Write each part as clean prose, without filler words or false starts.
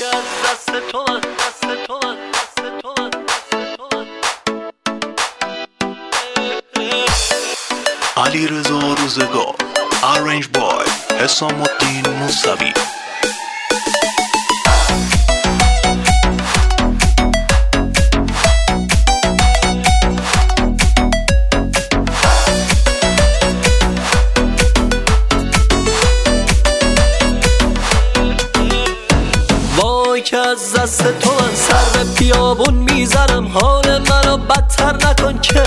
علیرضا روزگار Arrange by حسام الدین موسوی. وای که از دست تو من سر به بیابون میزنم، حال منو بدتر نکن که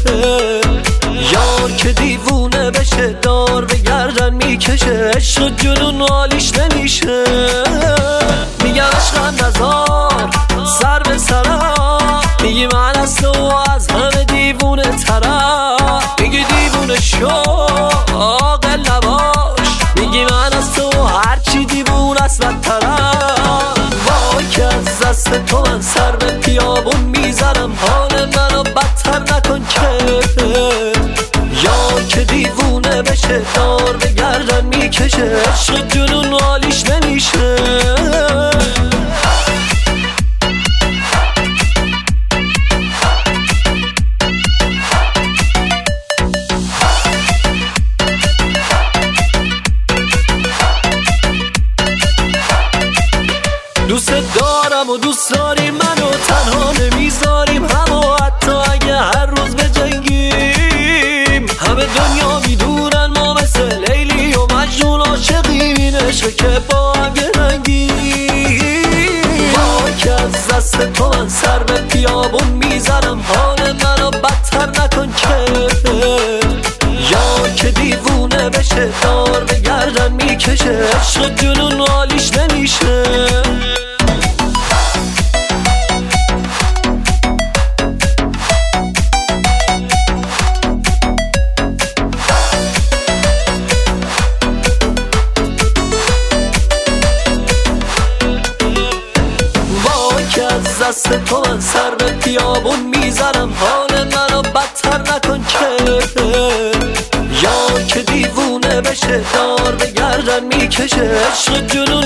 یار که دیوونه بشه دار به گردن میکشه، عشق و جنون حالیش نمیشه. میگم عشقم نزار سر به سرم، میگی من از تو از همه دیوونه ترم، میگی دیوونه شو عاقل نباش، میگی من از تو هرچی دیوونه است بدترم. وای که از دست تو من سر به بیابون میزنم، حال منو بدتر نکن که یار که دیوونه بشه دار به گردن میکشه، عشق جنون حالیش نمیشه. دوست دارم و دوست داری منو، تنها نمیذاریم همو، حتی اگه هر روز بجنگیم. همه دنیا میدونن ما مثل لیلی و مجنون عاشقیم، این عشق که با هم گرنگیم. وای که از دست تو من سر به بیابون میزنم، حال منو بدتر نکن که یار که دیوونه بشه دار به گردن میکشه، عشق جنون حالیش نمیشه. دست تو من سر به بیابون میزنم، حال منو بدتر نکن که یار که دیوونه بشه دار به گردن میکشه، عشق جنون